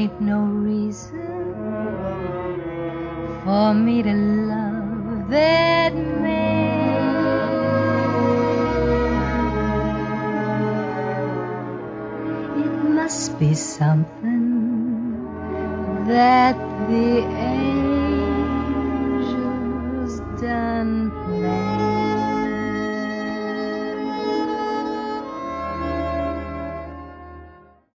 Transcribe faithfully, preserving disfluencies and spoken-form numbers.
ain't no reason for me to love that man. It must be something that the angels done planned.